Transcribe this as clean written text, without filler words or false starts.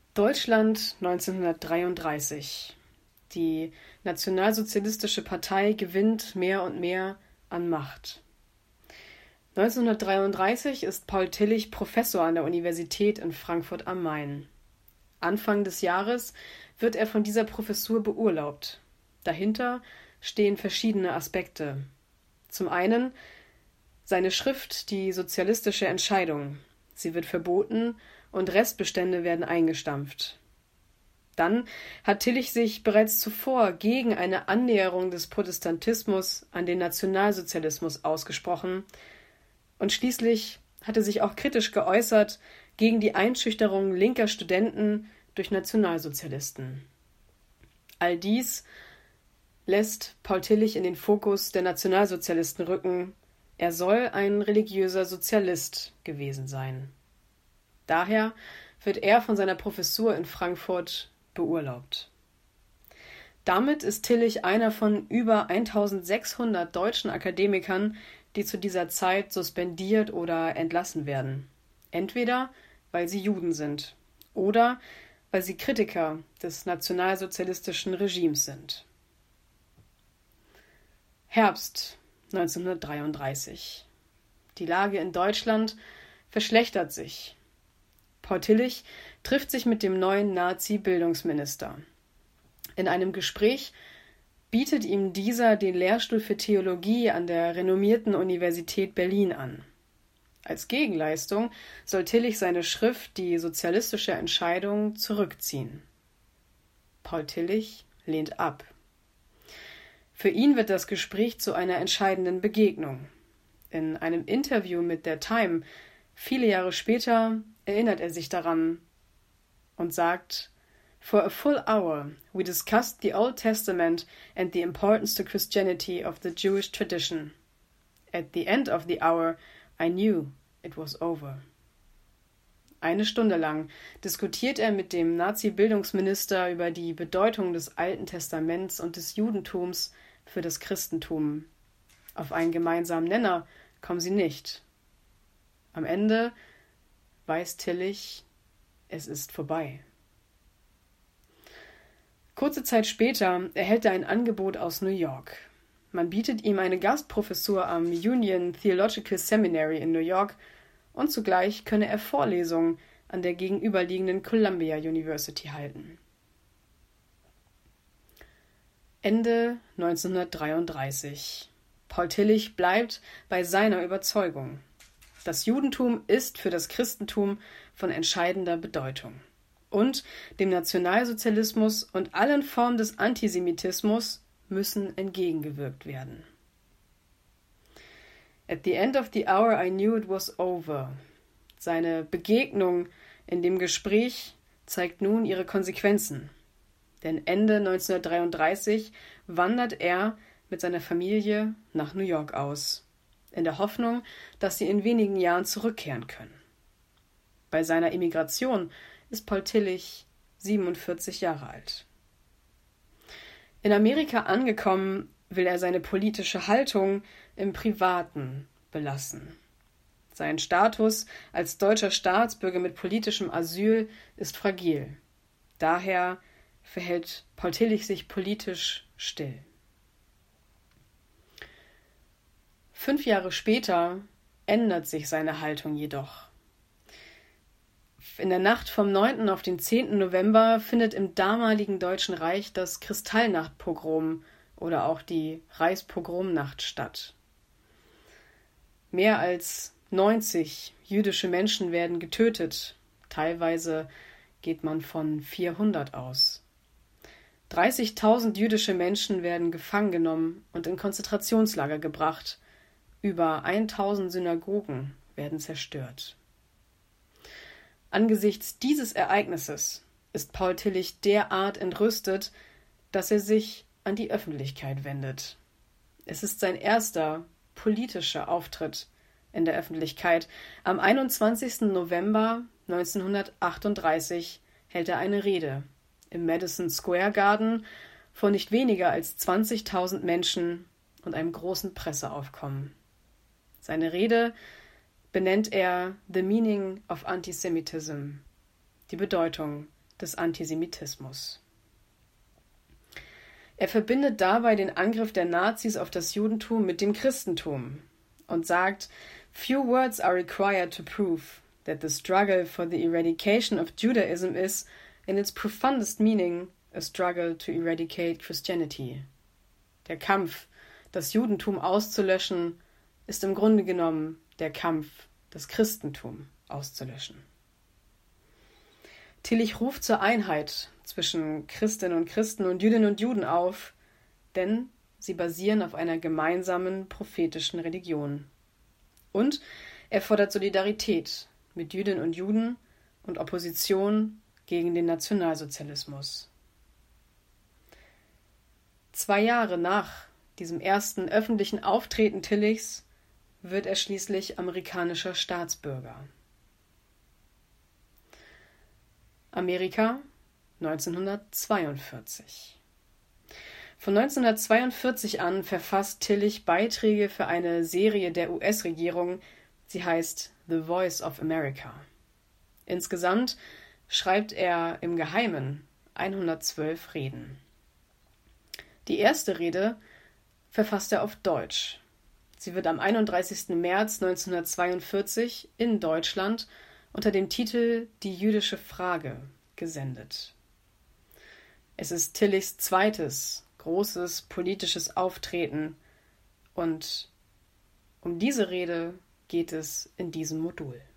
Deutschland 1933. Die Nationalsozialistische Partei gewinnt mehr und mehr an Macht. 1933 ist Paul Tillich Professor an der Universität in Frankfurt am Main. Anfang des Jahres wird er von dieser Professur beurlaubt. Dahinter stehen verschiedene Aspekte. Zum einen seine Schrift Die sozialistische Entscheidung. Sie wird verboten und Restbestände werden eingestampft. Dann hat Tillich sich bereits zuvor gegen eine Annäherung des Protestantismus an den Nationalsozialismus ausgesprochen und schließlich hat er sich auch kritisch geäußert gegen die Einschüchterung linker Studenten durch Nationalsozialisten. All dies lässt Paul Tillich in den Fokus der Nationalsozialisten rücken. Er soll ein religiöser Sozialist gewesen sein. Daher wird er von seiner Professur in Frankfurt beurlaubt. Damit ist Tillich einer von über 1600 deutschen Akademikern, die zu dieser Zeit suspendiert oder entlassen werden. Entweder weil sie Juden sind oder weil sie Kritiker des nationalsozialistischen Regimes sind. Herbst 1933. Die Lage in Deutschland verschlechtert sich. Paul Tillich trifft sich mit dem neuen Nazi-Bildungsminister. In einem Gespräch bietet ihm dieser den Lehrstuhl für Theologie an der renommierten Universität Berlin an. Als Gegenleistung soll Tillich seine Schrift Die sozialistische Entscheidung zurückziehen. Paul Tillich lehnt ab. Für ihn wird das Gespräch zu einer entscheidenden Begegnung. In einem Interview mit der Time, viele Jahre später, erinnert er sich daran und sagt: For a full hour we discussed the Old Testament and the importance to Christianity of the Jewish tradition. At the end of the hour I knew it was over. Eine Stunde lang diskutiert er mit dem Nazi-Bildungsminister über die Bedeutung des Alten Testaments und des Judentums für das Christentum. Auf einen gemeinsamen Nenner kommen sie nicht. Am Ende weiß Tillich, es ist vorbei. Kurze Zeit später erhält er ein Angebot aus New York. Man bietet ihm eine Gastprofessur am Union Theological Seminary in New York und zugleich könne er Vorlesungen an der gegenüberliegenden Columbia University halten. Ende 1933. Paul Tillich bleibt bei seiner Überzeugung. Das Judentum ist für das Christentum von entscheidender Bedeutung. Und dem Nationalsozialismus und allen Formen des Antisemitismus müssen entgegengewirkt werden. At the end of the hour I knew it was over. Seine Begegnung in dem Gespräch zeigt nun ihre Konsequenzen. Denn Ende 1933 wandert er mit seiner Familie nach New York aus, in der Hoffnung, dass sie in wenigen Jahren zurückkehren können. Bei seiner Emigration ist Paul Tillich 47 Jahre alt. In Amerika angekommen, will er seine politische Haltung im Privaten belassen. Sein Status als deutscher Staatsbürger mit politischem Asyl ist fragil. Daher verhält Paul Tillich sich politisch still. 5 Jahre später ändert sich seine Haltung jedoch. In der Nacht vom 9. auf den 10. November findet im damaligen Deutschen Reich das Kristallnachtpogrom oder auch die Reichspogromnacht statt. Mehr als 90 jüdische Menschen werden getötet. Teilweise geht man von 400 aus. 30.000 jüdische Menschen werden gefangen genommen und in Konzentrationslager gebracht. Über 1.000 Synagogen werden zerstört. Angesichts dieses Ereignisses ist Paul Tillich derart entrüstet, dass er sich an die Öffentlichkeit wendet. Es ist sein erster politischer Auftritt in der Öffentlichkeit. Am 21. November 1938 hält er eine Rede im Madison Square Garden vor nicht weniger als 20.000 Menschen und einem großen Presseaufkommen. Seine Rede benennt er The Meaning of Antisemitism, die Bedeutung des Antisemitismus. Er verbindet dabei den Angriff der Nazis auf das Judentum mit dem Christentum und sagt, "Few words are required to prove that the struggle for the eradication of Judaism is, in its profundest meaning, a struggle to eradicate Christianity." Der Kampf, das Judentum auszulöschen, ist im Grunde genommen der Kampf, das Christentum auszulöschen. Tillich ruft zur Einheit zwischen Christinnen und Christen und Jüdinnen und Juden auf, denn sie basieren auf einer gemeinsamen prophetischen Religion. Und er fordert Solidarität mit Jüdinnen und Juden und Opposition gegen den Nationalsozialismus. 2 Jahre nach diesem ersten öffentlichen Auftreten Tillichs wird er schließlich amerikanischer Staatsbürger. Amerika 1942. Von 1942 an verfasst Tillich Beiträge für eine Serie der US-Regierung, sie heißt The Voice of America. Insgesamt schreibt er im Geheimen 112 Reden. Die erste Rede verfasst er auf Deutsch. Sie wird am 31. März 1942 in Deutschland unter dem Titel Die jüdische Frage gesendet. Es ist Tillichs zweites großes politisches Auftreten und um diese Rede geht es in diesem Modul.